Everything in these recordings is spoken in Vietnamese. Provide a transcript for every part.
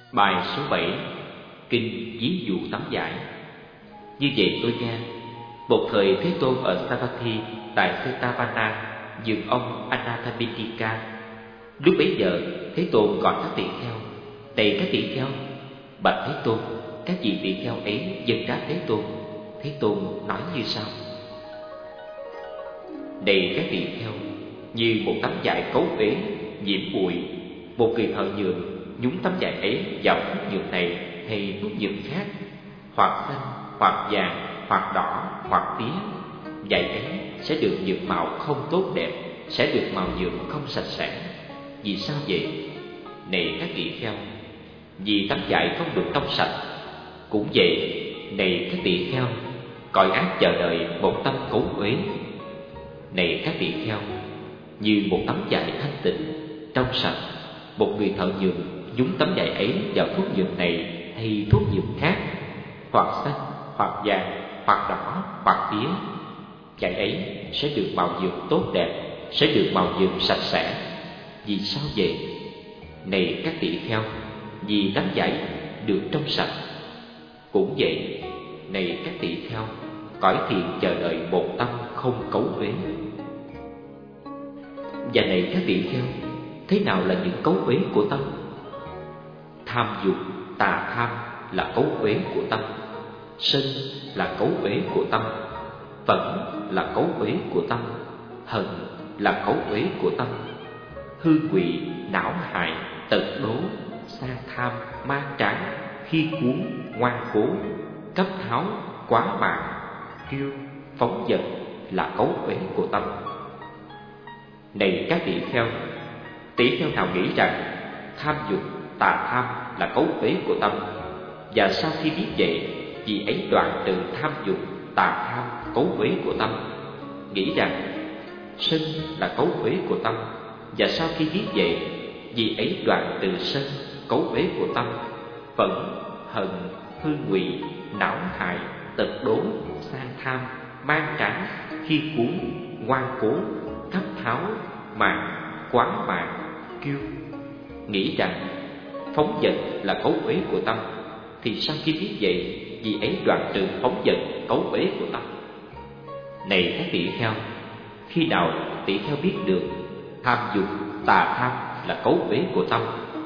Bài số 7. Kinh ví dụ tắm giải. Như vậy tôi nghe, một thời Thế Tôn ở Savatthi tại Setavana vườn ông Anathapindika. Lúc bấy giờ Thế Tôn gọi các tỳ kheo: này các tỳ kheo, bạch Thế Tôn. Các vị tỳ kheo ấy dâng đáp Thế Tôn. Thế Tôn nói như sau: này các tỳ kheo, như một tấm vải cấu uế nhiễm bụi, một người thợ nhuộm nhúng tấm vải ấy vào thuốc nhuộm này hay thuốc nhuộm khác, hoặc xanh, hoặc vàng, hoặc đỏ, hoặc tía, vải ấy sẽ được nhuộm màu không tốt đẹp, sẽ được màu nhuộm không sạch sẽ. Vì sao vậy? Này các tỳ kheo, vì tấm vải không được trong sạch. Cũng vậy, này các tỳ kheo, cõi ác chờ đợi một tâm cấu uế. Này các tỳ kheo, như một tấm vải thanh tịnh, trong sạch, một người thợ nhuộm nhúng tấm vải ấy vào thuốc nhuộm này hay thuốc nhuộm khác, hoặc xanh, hoặc vàng, hoặc đỏ, hoặc tía, vải ấy sẽ được màu nhuộm tốt đẹp, sẽ được màu nhuộm sạch sẽ. Vì sao vậy? Này các tỳ kheo, vì tấm vải được trong sạch. Cũng vậy, này các tỳ kheo, cõi thiện chờ đợi một tâm không cấu uế. Và này các tỳ kheo, thế nào là những cấu uế của tâm? Tham dục, tà tham là cấu uế của tâm. Sân là cấu uế của tâm. Phẫn là cấu uế của tâm. Hận là cấu uế của tâm. Hư ngụy, não hại, tật đố, sa tham, ma tráng, khi cuốn, ngoan cố, cấp tháo, quá mạng, kiêu, phóng dật là cấu uế của tâm. Này các tỳ kheo nào nghĩ rằng tham dục, tà tham là cấu uế của tâm, và sau khi biết vậy, vì ấy đoạn trừ tham dục, tà tham, cấu uế của tâm. Nghĩ rằng sân là cấu uế của tâm, và sau khi biết vậy, vì ấy đoạn trừ sân, cấu uế của tâm. Phẫn, hận, hư ngụy, não hại, tật đố, sang tham, man tráng, khi cuốn, ngoan cố, cấp tháo, mạng, quán mạng, kiêu. Nghĩ rằng phóng dật là cấu uế của tâm, thì sau khi biết vậy, vì ấy đoạn trừ phóng dật, cấu uế của tâm. Này các tỳ kheo, khi nào tỳ kheo biết được tham dục, tà tham là cấu uế của tâm?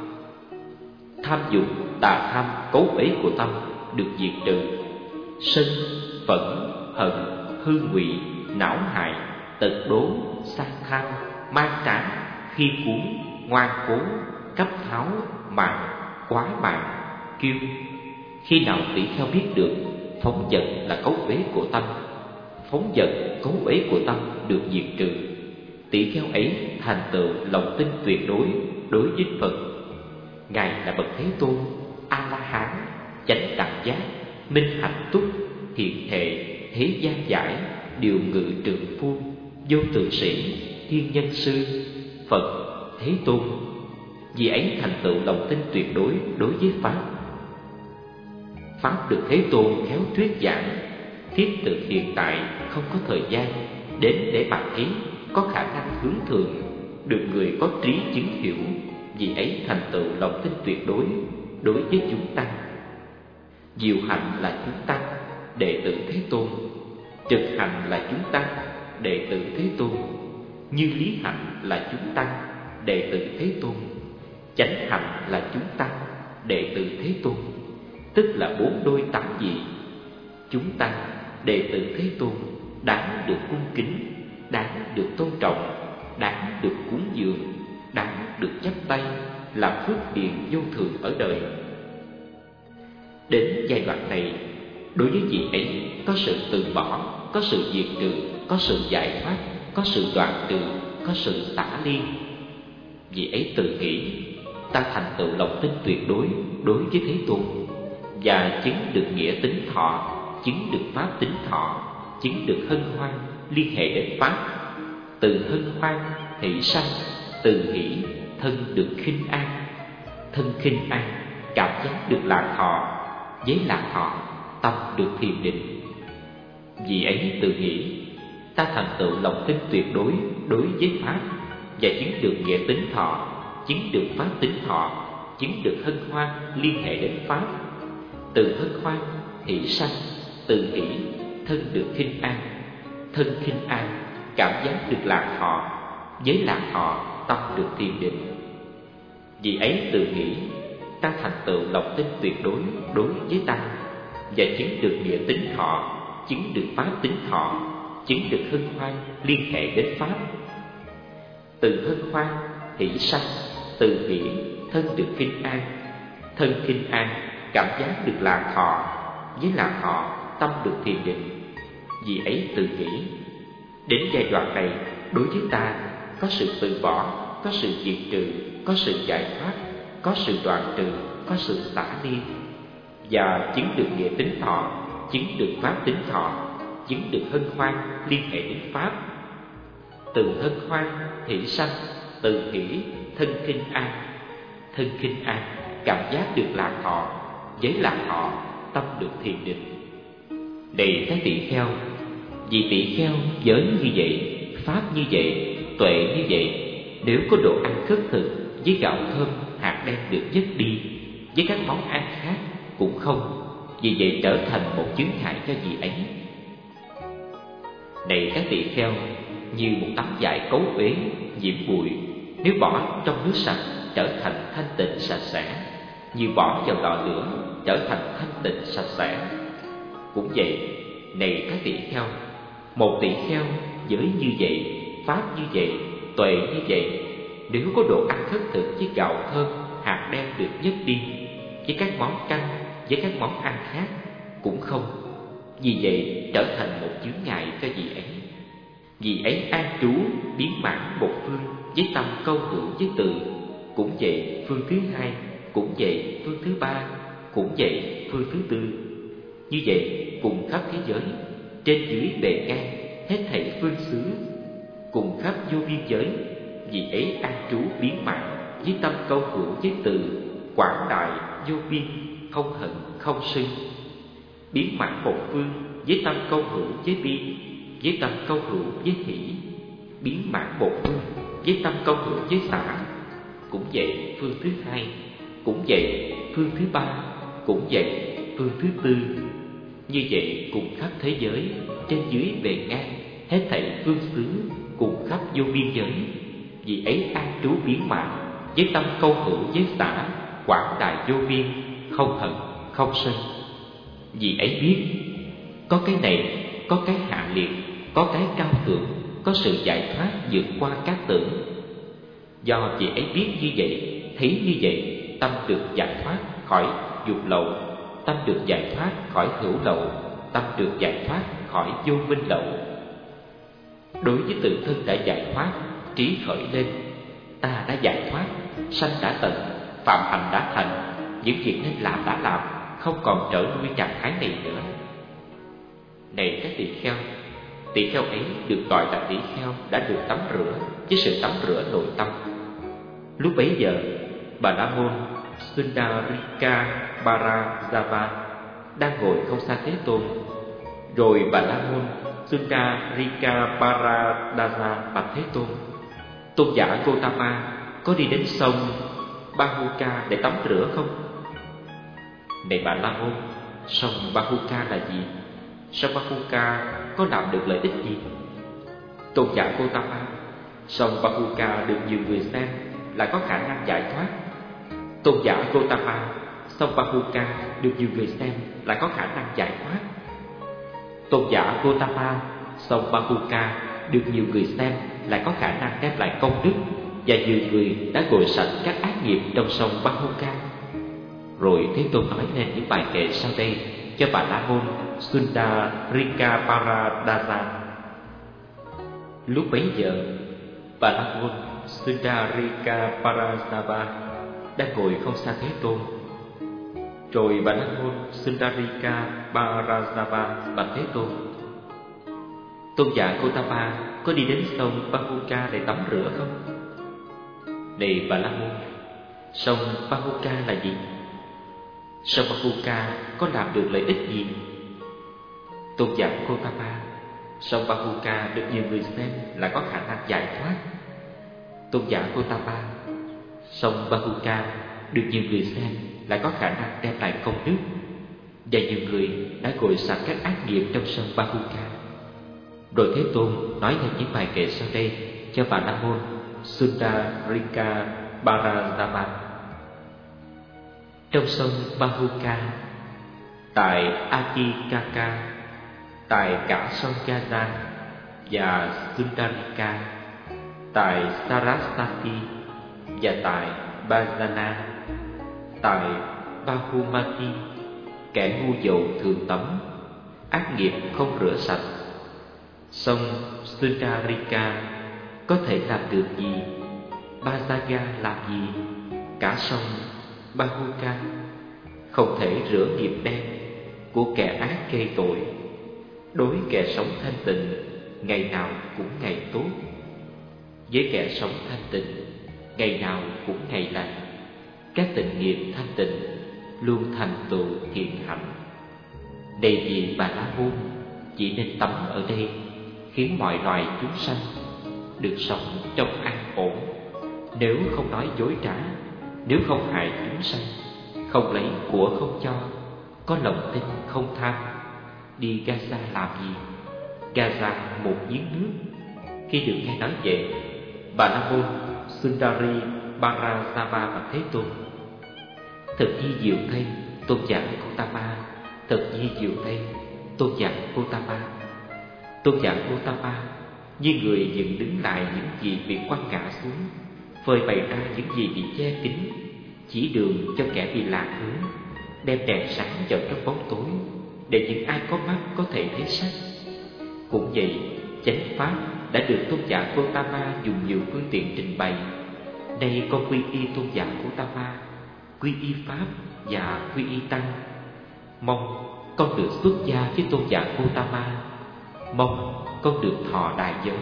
Tham dục, tà tham, cấu uế của tâm được diệt trừ. Sân, phẫn, hận, hư ngụy, não hại, tật đố, sang tham, man tráng, khi cuốn, ngoan cố, cấp tháo, mạng, quá mạng, kiêu. Khi nào tỳ kheo biết được phóng dật là cấu uế của tâm, phóng dật, cấu uế của tâm được diệt trừ, tỳ kheo ấy thành tựu lòng tin tuyệt đối đối với Phật. Ngài là bậc Thế Tôn, A La Hán, chánh đẳng giác, minh hạnh túc, hiền thệ, thế gian giải, điều ngự trượng phu, vô tượng sĩ, thiên nhân sư, Phật, Thế Tôn. Vì ấy thành tựu lòng tin tuyệt đối đối với Pháp. Pháp được Thế Tôn khéo thuyết giảng, thiết thực hiện tại, không có thời gian đến để bạn ấy có khả năng hướng thượng, được người có trí chứng hiểu. Vì ấy thành tựu lòng tin tuyệt đối đối với chúng tăng. Diệu hạnh là chúng tăng, đệ tử Thế Tôn. Trực hạnh là chúng tăng, đệ tử Thế Tôn. Như lý hạnh là chúng tăng, đệ tử Thế Tôn. Chánh hạnh là chúng tăng, đệ tử Thế Tôn. Tức là bốn đôi tám vị. Chúng tăng, đệ tử Thế Tôn đáng được cung kính, đáng được tôn trọng, đáng được cúng dường, đáng được chắp tay, làm phước điền vô thường ở đời. Đến giai đoạn này, đối với vị ấy có sự từ bỏ, có sự diệt trừ, có sự giải thoát, có sự đoạn trừ, có sự tả ly. Vị ấy tự nghĩ ta thành tựu lòng tin tuyệt đối đối với Thế Tôn, và chứng được nghĩa tính thọ, chứng được pháp tính thọ, chứng được hân hoan liên hệ đến pháp. Từ hân hoan hỷ sanh, từ hỷ thân được khinh an, thân khinh an cảm giác được lạc thọ, với lạc thọ tâm được thiền định. Vì ấy tự nghĩ ta thành tựu lòng tin tuyệt đối đối với pháp, và chứng được nghĩa tính thọ, chứng được pháp tính thọ, chứng được hân hoan liên hệ đến pháp. Từ hân hoan hỷ sanh, từ hỷ thân được khinh an, thân khinh an cảm giác được lạc thọ, với lạc thọ tâm được thiền định. Vì ấy từ hỷ ta thành tựu lòng tin tuyệt đối đối với tăng, và chứng được địa tính thọ, chứng được pháp tính thọ, chứng được hân hoan liên hệ đến pháp. Từ hân hoan hỷ sanh, từ hỷ thân được khinh an, thân khinh an cảm giác được lạc thọ, với lạc thọ tâm được thiền định. Vì ấy từ hỷ. Đến giai đoạn này, đối với ta có sự từ bỏ, có sự diệt trừ, có sự giải thoát, có sự đoạn trừ, có sự xả ly, và chứng được địa tính thọ, chứng được pháp tính thọ, chứng được hân hoan liên hệ đến pháp. Từ hân hoan hỷ sanh, từ hỷ thân khinh an, thân khinh an cảm giác được lạc thọ, với lạc thọ tâm được thiền định. Này các tỷ kheo, vì tỷ kheo giới như vậy, pháp như vậy, tuệ như vậy, nếu có đồ ăn khất thực với gạo thơm hạt đen được dứt đi, với các món ăn khác cũng không, vì vậy trở thành một chướng ngại cho vị ấy. Này các tỷ kheo, như một tấm vải cấu uế nhiễm bụi, nếu bỏ trong nước sạch trở thành thanh tịnh sạch sẽ, như bỏ vào lò lửa trở thành thanh tịnh sạch sẽ. Cũng vậy, này các tỷ kheo, một tỷ kheo giới như vậy, pháp như vậy, tuệ như vậy, nếu có đồ ăn khất thực với gạo thơm hạt đen được nhấc đi, với các món canh, với các món ăn khác cũng không, vì vậy trở thành một chướng ngại cho vị ấy. Vì ấy an trú biến mãn một phương, với tâm câu hữu với từ. Cũng vậy phương thứ hai, cũng vậy phương thứ ba, cũng vậy phương thứ tư. Như vậy cùng khắp thế giới, trên dưới bề ngang, hết thảy phương xứ, cùng khắp vô biên giới. Vì ấy an trú biến mãn, với tâm câu hữu với từ, quảng đại vô biên, không hận không sân. Biến mãn một phương, với tâm câu hữu với bi, với tâm câu hữu với hỷ. Biến mãn một phương, với tâm câu hữu với xả. Cũng vậy phương thứ hai, cũng vậy phương thứ ba, cũng vậy phương thứ tư. Như vậy cùng khắp thế giới, trên dưới bề ngang, hết thảy phương xứ, cùng khắp vô biên giới. Vì ấy an trú biến mãn, với tâm câu hữu với xả, quảng đại vô biên, không hận không sân. Vì ấy biết, có cái này, có cái hạ liệt, có cái cao thượng, có sự giải thoát vượt qua các tưởng. Do vì ấy biết như vậy, thấy như vậy, tâm được giải thoát khỏi dục lậu, tâm được giải thoát khỏi hữu lậu, tâm được giải thoát khỏi vô minh lậu. Đối với tự thân đã giải thoát, trí khởi lên, ta đã giải thoát, sanh đã tận, phạm hạnh đã thành, những việc nên làm đã làm, không còn trở nuôi trạng thái này nữa. Này các tỳ kheo ấy được gọi là tỳ kheo đã được tắm rửa với sự tắm rửa nội tâm. Lúc bấy giờ, Bà La Môn Sundarika Parajava đang ngồi không xa Thế Tôn. Rồi Bà La Môn Sundarika Paradaja bạch Thế Tôn: Tôn giả Gotama có đi đến sông Bahuka để tắm rửa không? Này Bà La Môn, sông Bahuka là gì? Sông Bahuka có làm được lợi ích gì? Tôn giả Gotama, sông Bahuka được nhiều người xem là có khả năng giải thoát. Tôn giả Gotama, sông Bahuka được nhiều người xem là có khả năng giải thoát. Tôn giả Gotama, sông Bahuka được nhiều người xem lại có khả năng đem lại công đức, và nhiều người đã gội sạch các ác nghiệp trong sông Bahuka. Rồi Thế Tôn nói lên những bài kệ sau đây cho Bà La Môn Sundarika Paradaja. Lúc bấy giờ, Bà La Môn Sundarika Parajava đang ngồi không xa Thế Tôn. Rồi Bà La Môn Sundarika Parajava bạch Thế Tôn: Tôn giả Gotama có đi đến sông Bahuka để tắm rửa không? Này Bà La Môn, sông Bahuka là gì? Sông Bahuka có làm được lợi ích gì? Tôn giả Gotama, sông Bahuka được nhiều người xem là có khả năng giải thoát. Tôn giả Gotama, sông Bahuka được nhiều người xem lại có khả năng đem lại công đức, và nhiều người đã gội sạch các ác nghiệp trong sông Bahuka. Rồi Thế Tôn nói thêm những bài kệ sau đây cho Bà La Môn Sundarika Parajama. Trong sông Bahuka, tại Akikaka, tại cả sông Gaza và Sundarika, tại Sarasvati và tại Bajana, tại Bahumati, kẻ ngu dậu thường tắm, ác nghiệp không rửa sạch. Sông Sundarika có thể làm được gì? Bajaga làm gì? Cả sông Bahuka không thể rửa nghiệp đen của kẻ ác gây tội. Đối kẻ sống thanh tịnh, ngày nào cũng ngày tốt. Với kẻ sống thanh tịnh, ngày nào cũng ngày lành. Các tịnh nghiệp thanh tịnh luôn thành tựu thiện hạnh. Này vì Bà La Môn, chỉ nên tắm ở đây, khiến mọi loài chúng sanh được sống trong an ổn. Nếu không nói dối trá, nếu không hại chúng sanh, không lấy của không cho, có lòng tin không tham, đi Gaza làm gì? Gaza một giếng nước. Khi được nghe nói vậy, Bà La Môn Sundari Parajama và Thế Tôn: thật di diệu thay, tôn giả Gotama. Thật di diệu thay, tôn giả Gotama. Tôn giả Gotama như người dựng đứng lại những gì bị quăng ngã xuống, phơi bày ra những gì bị che kín, chỉ đường cho kẻ bị lạc hướng, đem đèn sáng vào trong bóng tối, để những ai có mắt có thể thấy sách. Cũng vậy, chánh pháp đã được tôn giả Gotama dùng nhiều phương tiện trình bày. Đây con quy y tôn giả Gotama, quy y pháp và quy y tăng. Mong con được xuất gia với tôn giả Gotama. Mong con được thọ đại giới.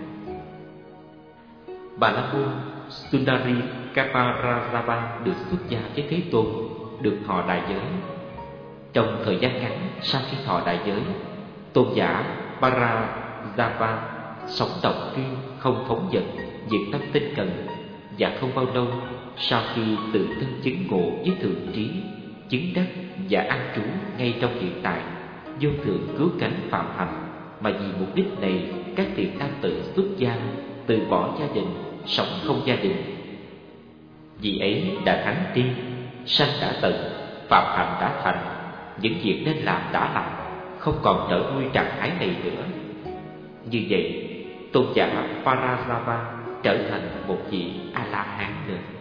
Bà La Môn Sundari Kaparajama được xuất gia với Thế Tôn, được thọ đại giới. Trong thời gian ngắn sau khi thọ đại giới, tôn giả Parajama sống độc kiên, không phóng dật, diệt tâm tinh cần. Và không bao lâu sau khi tự thân chứng ngộ với thượng trí, chứng đắc và an trú ngay trong hiện tại, vô thượng cứu cánh phạm hạnh, mà vì mục đích này các thiện nam tử xuất gia, từ bỏ gia đình, sống không gia đình. Vì ấy đã thắng tiên, sanh đã tận, phạm hạnh đã thành, những việc nên làm đã làm, không còn trở nuôi trạng thái này nữa. Như vậy, tôn giả Parajama trở thành một vị A-la-hán nữa.